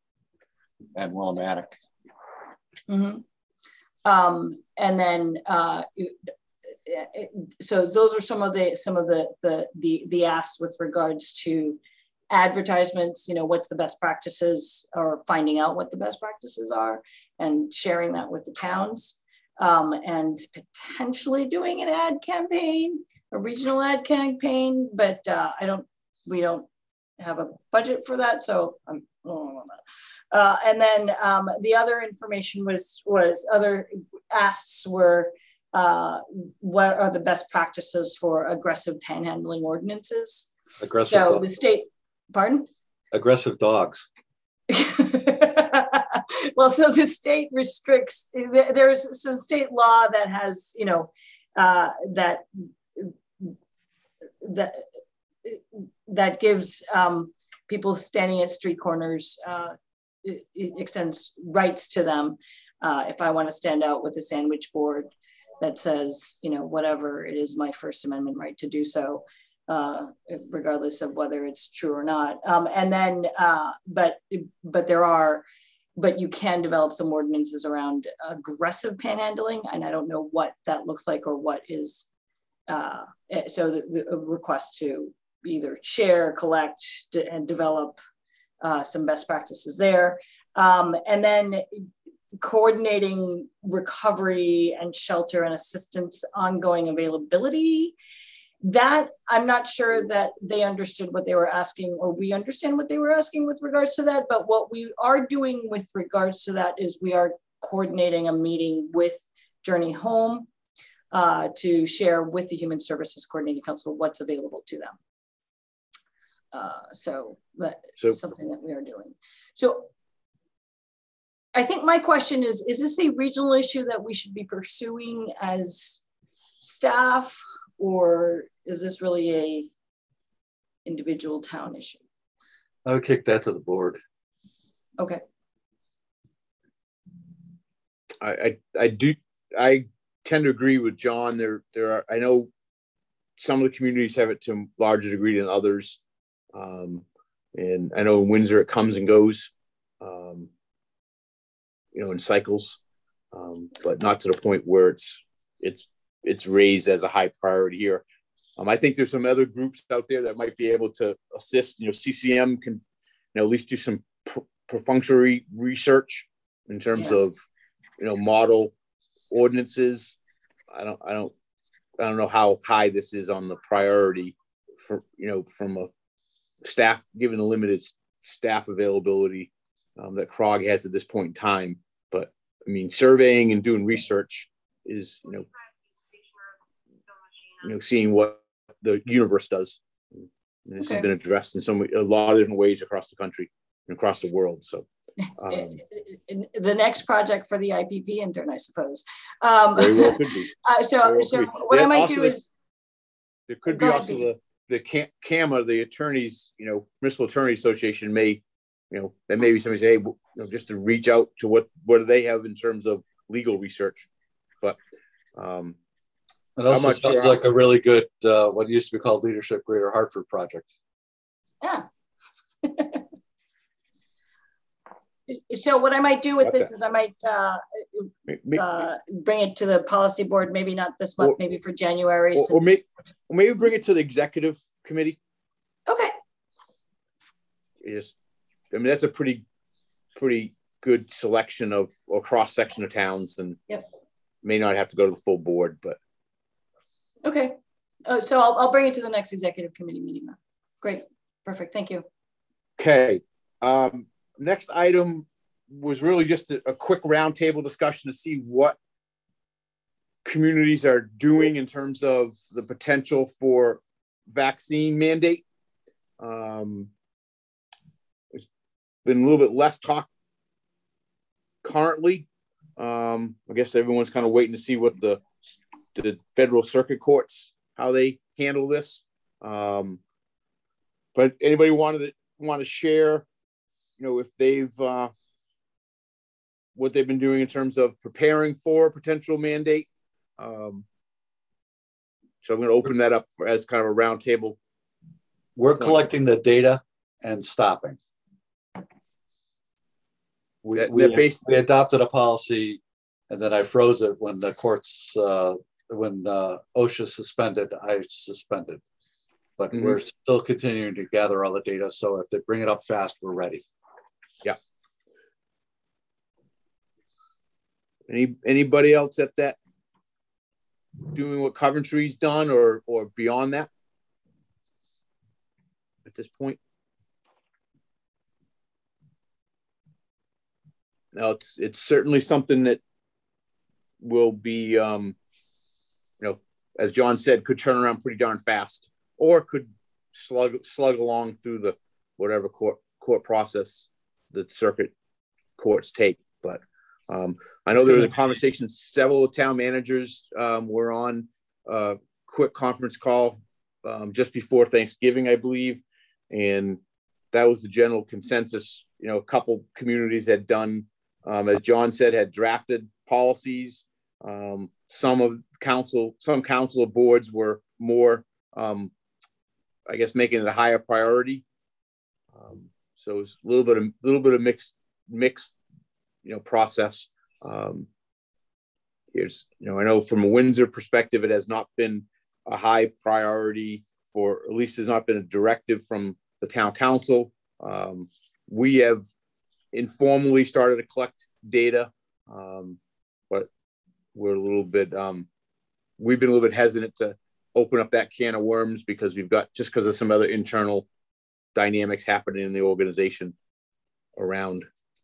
and Willimantic. Mm-hmm. Um, and then, uh, it, it, so those are some of the some of the the the the asks with regards to advertisements. You know, what's the best practices, or finding out what the best practices are, and sharing that with the towns, um, and potentially doing an ad campaign, a regional ad campaign. But uh, I don't, we don't have a budget for that, so I'm. Oh, Uh, and then um, the other information was was other asks were uh, what are the best practices for aggressive panhandling ordinances? Aggressive. So dogs. the state, pardon? Aggressive dogs. Well, so the state restricts. There's some state law that has, you know, uh, that that that gives um, people standing at street corners. Uh, it, it extends rights to them. Uh, if I want to stand out with a sandwich board that says, you know, whatever, it is my First Amendment right to do so, uh, regardless of whether it's true or not. Um, and then, uh, but but there are, but you can develop some ordinances around aggressive panhandling, and I don't know what that looks like or what is. Uh, so the, the request to either share, collect, and develop uh, some best practices there, um, and then coordinating recovery and shelter and assistance ongoing availability. That I'm not sure that they understood what they were asking, or we understand what they were asking with regards to that. But what we are doing with regards to that is we are coordinating a meeting with Journey Home uh, to share with the Human Services Coordinating Council what's available to them. Uh, so that's so, something that we are doing. So I think my question is, is this a regional issue that we should be pursuing as staff, or is this really a individual town issue? I would kick that to the board. Okay. I, I, I do, I tend to agree with John. There, there are, I know some of the communities have it to a larger degree than others. Um, and I know in Windsor it comes and goes, um, you know, in cycles, um, but not to the point where it's, it's, it's raised as a high priority here. Um, I think there's some other groups out there that might be able to assist. You know, C C M can, you know, at least do some pr perfunctory research in terms yeah. of, you know, model ordinances. I don't, I don't, I don't know how high this is on the priority for, you know, from a staff, given the limited staff availability um, that C R O G has at this point in time. But I mean, surveying and doing research is, you know, you know, seeing what the universe does. And this okay. has been addressed in so many, a lot of different ways across the country and across the world. So um, the next project for the I P P intern, I suppose. Um, very well could be. Uh, so, well so what I might do the, is there could be also ahead, the the C A M A, the attorneys, you know, Municipal Attorney Association may, you know, that maybe somebody say, hey, you know, just to reach out to what what do they have in terms of legal research, but. Um, It also sounds sure like a really good, uh, what used to be called Leadership Greater Hartford project. Yeah. So what I might do with Got this that. is I might uh, uh, bring it to the policy board, maybe not this month, or, maybe for January. Or, since... or, may, or maybe bring it to the executive committee. Okay. Yes. I mean, that's a pretty, pretty good selection of, or cross section of towns, and yep. may not have to go to the full board, but. Okay, uh, so I'll, I'll bring it to the next executive committee meeting now. Great, perfect, thank you. Okay, um, next item was really just a, a quick roundtable discussion to see what communities are doing in terms of the potential for vaccine mandate. Um, there's been a little bit less talk currently. Um, I guess everyone's kind of waiting to see what the the federal circuit courts, how they handle this. Um, but anybody wanted to want to share, you know, if they've, uh, what they've been doing in terms of preparing for a potential mandate. Um, so I'm going to open that up for, as kind of a roundtable. We're collecting the data and stopping. We, that, we, that based we adopted a policy, and then I froze it when the courts, uh, when uh, OSHA suspended, I suspended. But mm-hmm. we're still continuing to gather all the data. So if they bring it up fast, we're ready. Yeah. Any anybody else at that doing what Coventry's done, or or beyond that at this point? No, it's it's certainly something that will be, um, you know, as John said, could turn around pretty darn fast, or could slug slug along through the whatever court court process that circuit courts take. But um, I know there was a conversation. Several town managers um, were on a quick conference call um, just before Thanksgiving, I believe, and that was the general consensus. You know, a couple communities had done, um, as John said, had drafted policies. Um, some of council, some council boards were more, um, I guess, making it a higher priority. Um, so it's a little bit of, little bit of mixed, mixed, you know, process. Um, here's, you know, I know from a Windsor perspective, it has not been a high priority for, at least there's not been a directive from the town council. Um, we have informally started to collect data, um, but we're a little bit, um, we've been a little bit hesitant to open up that can of worms because we've got, just because of some other internal dynamics happening in the organization around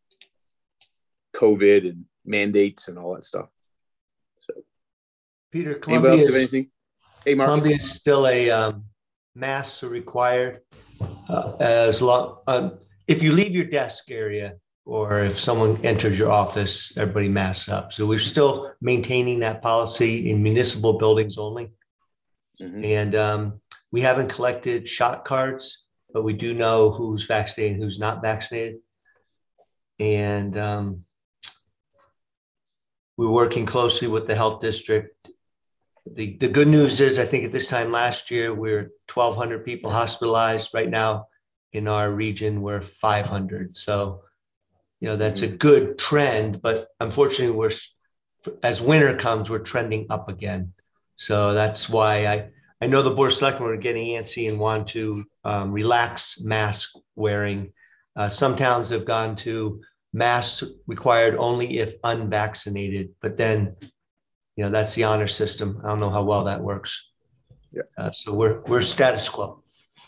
COVID and mandates and all that stuff. So, Peter, anybody Columbia else have is, anything? Hey, Mark. Columbia is still a um, masks are required uh, as long uh, if you leave your desk area or if someone enters your office, everybody masks up. So we're still maintaining that policy in municipal buildings only. Mm-hmm. And um, we haven't collected shot cards, but we do know who's vaccinated and who's not vaccinated. And um, we're working closely with the health district. The, the good news is, I think at this time last year, we we're twelve hundred people hospitalized. Right now in our region, we're five hundred. So, you know, that's mm-hmm. a good trend, but unfortunately we're, as winter comes, we're trending up again. So that's why I, I know the Board of Selectmen are getting antsy and want to um, relax mask wearing. Uh, some towns have gone to masks required only if unvaccinated, but then, you know, that's the honor system. I don't know how well that works. Yeah. Uh, so we're we're status quo.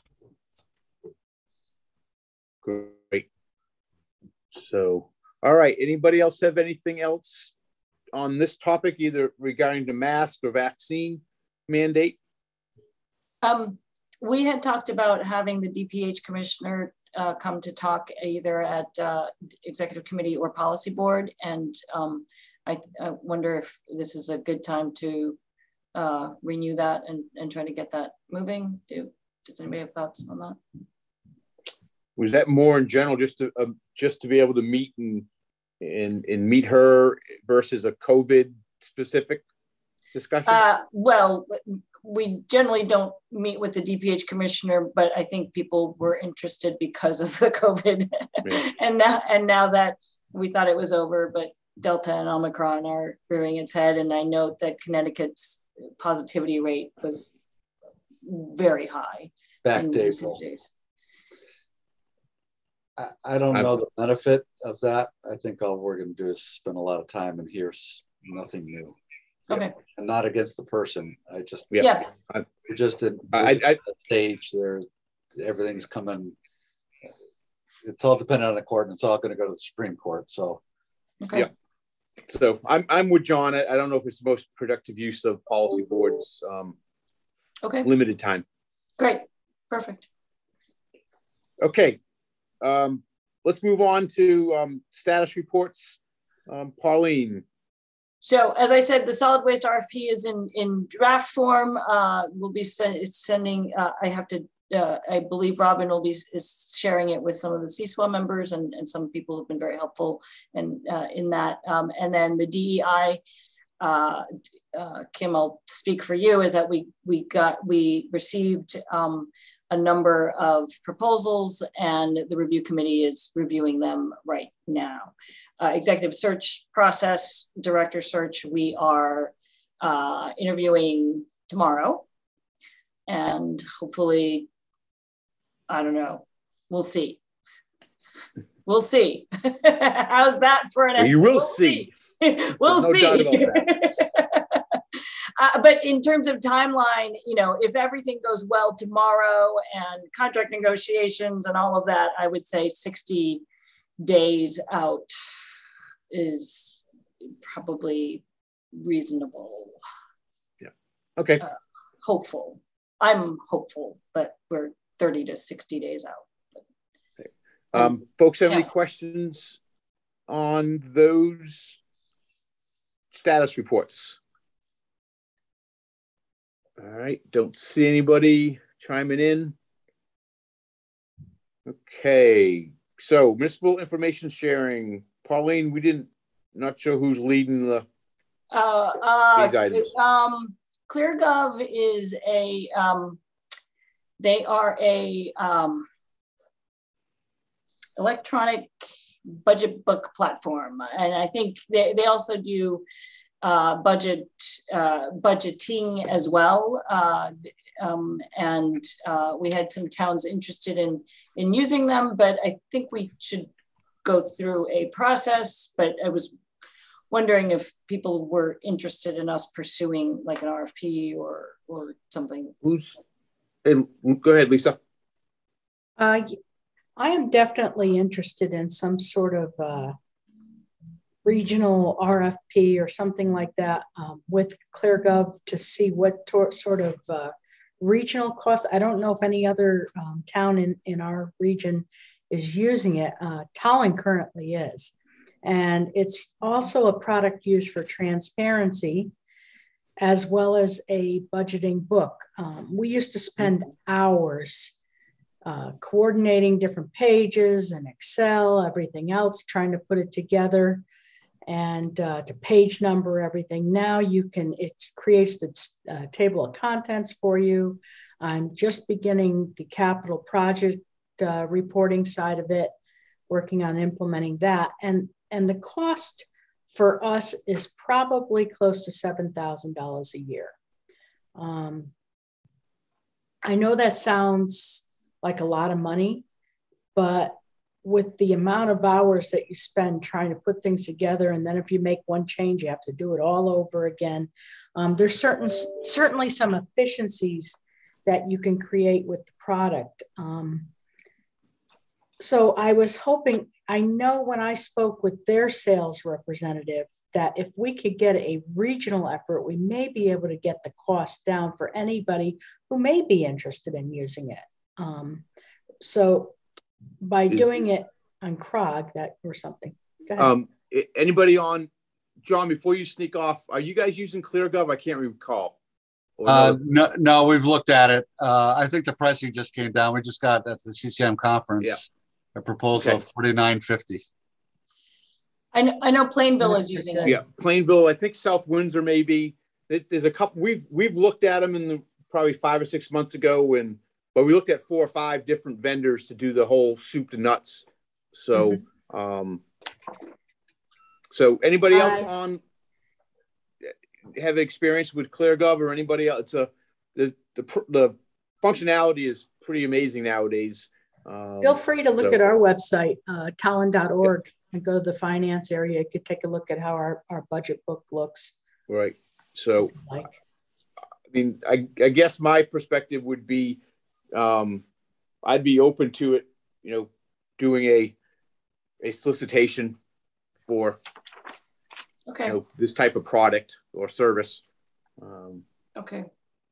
Great. So, all right. Anybody else have anything else on this topic, either regarding the mask or vaccine mandate? Um, we had talked about having the D P H commissioner uh, come to talk either at uh, executive committee or policy board, and um, I, I wonder if this is a good time to uh, renew that and, and try to get that moving. Do, does anybody have thoughts on that? Was that more in general, just to um, just to be able to meet and and and meet her versus a COVID specific discussion? Uh, well, we generally don't meet with the D P H commissioner, but I think people were interested because of the COVID, yeah. and now and now that we thought it was over, but Delta and Omicron are rearing its head, and I note that Connecticut's positivity rate was very high. Back to April. Days. I, I don't know the benefit of that. I think all we're going to do is spend a lot of time and hear nothing new. Okay. And not against the person. I just yeah. yeah. I, we're just at I, I, stage there. Everything's coming. It's all dependent on the court, and it's all going to go to the Supreme Court. So okay. Yeah. So I'm I'm with John. I, I don't know if it's the most productive use of policy boards. Um, okay. Limited time. Great. Perfect. Okay. Um, let's move on to um, status reports. Um, Pauline. So as I said, the solid waste R F P is in, in draft form. Uh, we'll be sending, uh, I have to, uh, I believe Robin will be is sharing it with some of the C S W A members, and, and some people have been very helpful in, uh, in that. Um, and then the D E I, uh, uh, Kim, I'll speak for you, is that we, we got, we received um, a number of proposals, and the review committee is reviewing them right now. Uh, executive search process, director search, we are uh, interviewing tomorrow, and hopefully, I don't know, we'll see. We'll see. How's that for an answer? You will we'll see. see. we'll no see. Doubt about that. uh, but in terms of timeline, you know, if everything goes well tomorrow and contract negotiations and all of that, I would say sixty days out is probably reasonable. Yeah. Okay. Uh, hopeful. I'm hopeful, but we're thirty to sixty days out. Okay. Um, folks have yeah. any questions on those status reports? All right. Don't see anybody chiming in. Okay, so municipal information sharing. Pauline, we didn't, not sure who's leading the Uh, uh, these items. Um, ClearGov is a, um, they are a um, electronic budget book platform. And I think they, they also do uh, budget uh, budgeting as well. Uh, um, and uh, we had some towns interested in, in using them, but I think we should go through a process, but I was wondering if people were interested in us pursuing like an R F P or or something. Who's, and go ahead, Lisa. Uh, I am definitely interested in some sort of uh, regional R F P or something like that um, with ClearGov to see what tor- sort of uh, regional cost. I don't know if any other um, town in, in our region is using it. Uh, Tallinn currently is. And it's also a product used for transparency as well as a budgeting book. Um, we used to spend hours uh, coordinating different pages and Excel, everything else, trying to put it together and uh, to page number everything. Now you can, it creates the uh, table of contents for you. I'm just beginning the capital project uh, reporting side of it, working on implementing that. And And the cost for us is probably close to seven thousand dollars a year. Um, I know that sounds like a lot of money, but with the amount of hours that you spend trying to put things together, and then if you make one change, you have to do it all over again. Um, there's certain, certainly some efficiencies that you can create with the product. Um, so I was hoping, I know when I spoke with their sales representative that if we could get a regional effort, we may be able to get the cost down for anybody who may be interested in using it. Um, so by Is, doing it on C R O G that or something. Go ahead. Um, anybody on, John, before you sneak off, are you guys using ClearGov? I can't recall. Uh, no, no, we've looked at it. Uh, I think the pricing just came down. We just got at the C C M conference yeah. a proposal okay. of forty-nine fifty. I know, I know Plainville is using it. Yeah, Plainville. I think South Windsor maybe. There's a couple. We've we've looked at them in the probably five or six months ago, when but we looked at four or five different vendors to do the whole soup to nuts. So, mm-hmm. um, so anybody uh, else on have experience with ClearGov or anybody else? It's a the the the functionality is pretty amazing nowadays. Um, Feel free to look so, at our website, uh, Tallinn dot org, yeah. and go to the finance area. You could take a look at how our, our budget book looks. Right. So, like, I mean, I, I guess my perspective would be, um, I'd be open to it, you know, doing a a solicitation for okay. you know, this type of product or service. Um, okay.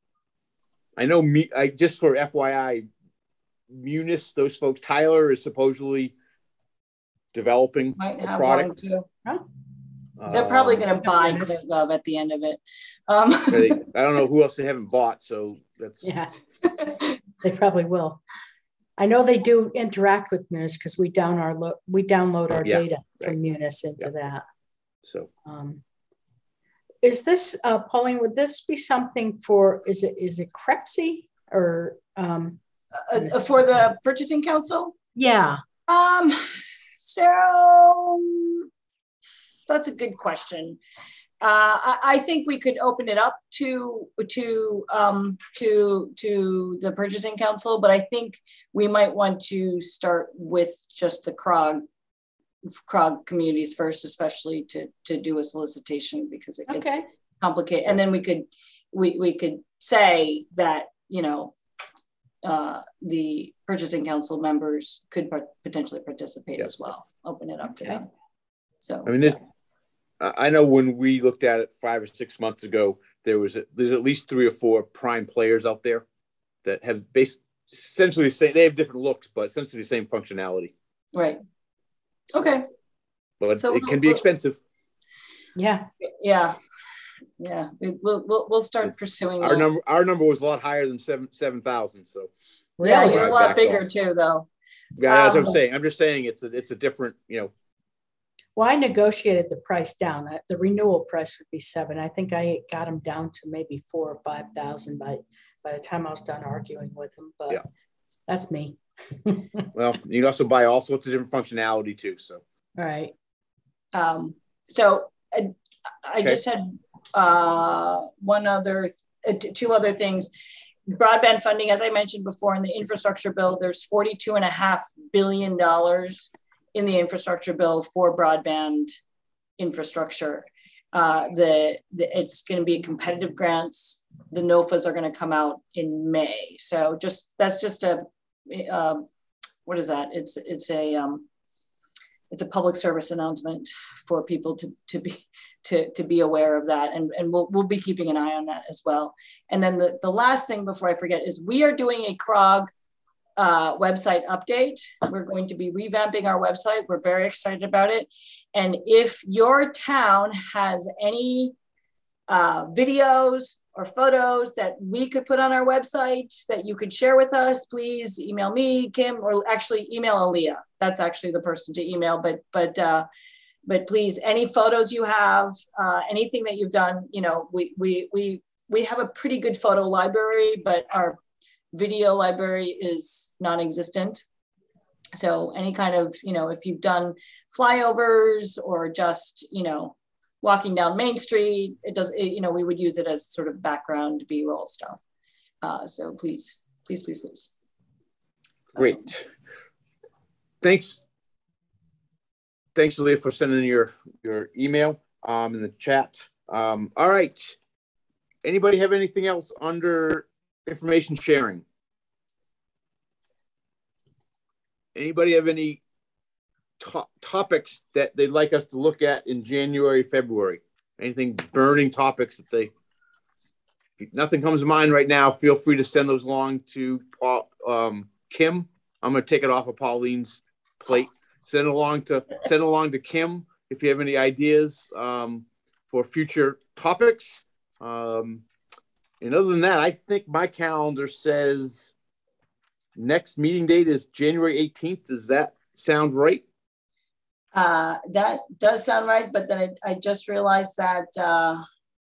I know me. I just for F Y I. Munis, those folks, Tyler is supposedly developing Might a have product. Too. Huh? They're probably um, going to buy ClearGov at the end of it. Um. they, I don't know who else they haven't bought, so that's yeah. They probably will. I know they do interact with Munis because we down our lo- we download our yeah, data right. from Munis into yeah. that. So, um, is this uh, Pauline? Would this be something for? Is it is it Crepsy or? Um, Uh, for the purchasing council? Yeah. Um, so that's a good question. Uh, I, I think we could open it up to to um, to to the purchasing council, but I think we might want to start with just the C R O G C R O G communities first, especially to to do a solicitation because it gets okay. complicated. And then we could we we could say that, you know, uh, the purchasing council members could par- potentially participate yeah. as well. Open it up okay. to them. So I mean, yeah. I know when we looked at it five or six months ago, there was a, there's at least three or four prime players out there that have based essentially the same. They have different looks, but essentially the same functionality. Right. Okay. But so it we'll, can be we'll, expensive. Yeah. Yeah. Yeah. We'll we'll we'll start pursuing our that. number. Our number was a lot higher than seven seven thousand. So yeah, you're a lot bigger off. too, though. Yeah, that's what I'm Um, saying. I'm just saying it's a it's a different, you know. Well, I negotiated the price down. Uh, The renewal price would be seven. I think I got them down to maybe four or five thousand by by the time I was done arguing with them. But Yeah. that's me. Well, you can also buy all sorts of different functionality too. So. All right. Um, so I, I Okay. just had uh, one other, uh, t- two other things. Broadband funding, as I mentioned before, in the infrastructure bill, there's forty-two and a half billion dollars in the infrastructure bill for broadband infrastructure. Uh, the, the it's going to be competitive grants. The N O F As are going to come out in May. So just that's just a uh, what is that? It's it's a um, it's a public service announcement for people to to be to to be aware of that, and and we'll we'll be keeping an eye on that as well. And then the the last thing before I forget is we are doing a C R O G uh, website update. We're going to be revamping our website. We're very excited about it. And if your town has any uh, videos or photos that we could put on our website that you could share with us, please email me, Kim, or actually email Aaliyah. That's actually the person to email, but but uh, but please, any photos you have, uh, anything that you've done, you know, we we we we have a pretty good photo library, but our video library is non-existent. So any kind of, you know, if you've done flyovers or just, you know, walking down Main Street, it does, it, you know, we would use it as sort of background B-roll stuff. Uh, so please, please, please, please. Great. Thanks. Thanks, Leah, for sending your, your email um, in the chat. Um, all right. Anybody have anything else under information sharing? Anybody have any to topics that they'd like us to look at in January, February? Anything burning topics that they, if nothing comes to mind right now, feel free to send those along to Paul, um, Kim. I'm going to take it off of Pauline's plate. Send it along to send it along to Kim if you have any ideas um, for future topics. Um, and other than that, I think my calendar says next meeting date is January eighteenth. Does that sound right? Uh, that does sound right, but then I, I just realized that, uh,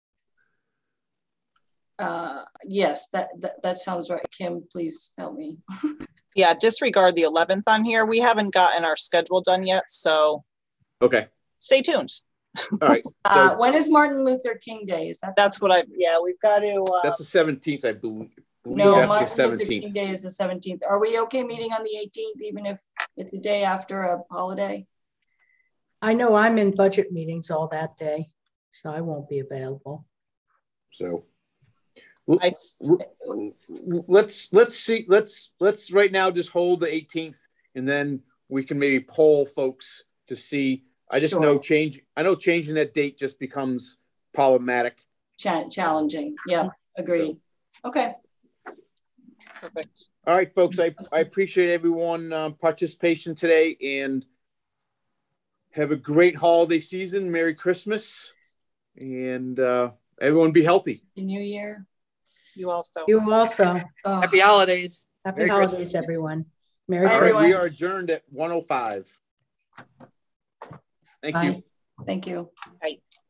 uh, yes, that, that, that sounds right. Kim, please help me. Yeah, disregard the eleventh on here. We haven't gotten our schedule done yet, so Okay. stay tuned. All right. So Uh, when is Martin Luther King Day? Is that? That's what I, yeah, we've got to, uh, that's the seventeenth, I believe. No, that's the Martin Luther seventeenth. King Day is the seventeenth. Are we okay meeting on the eighteenth, even if it's the day after a holiday? I know I'm in budget meetings all that day, so I won't be available. So I, let's let's see let's let's right now just hold the eighteenth, and then we can maybe poll folks to see. I just Sure. know change. I know changing that date just becomes problematic. Ch- challenging. Yeah, agreed. Okay. perfect. All right, folks. I I appreciate everyone um, participation today, and have a great holiday season. Merry Christmas, and uh, everyone be healthy. Happy New Year. You also. You also. Oh, Happy holidays. Happy Merry holidays, Christmas. everyone. Merry Bye, All right, Christmas. we everyone. are adjourned at one oh five. Thank Bye. you. thank you. Bye.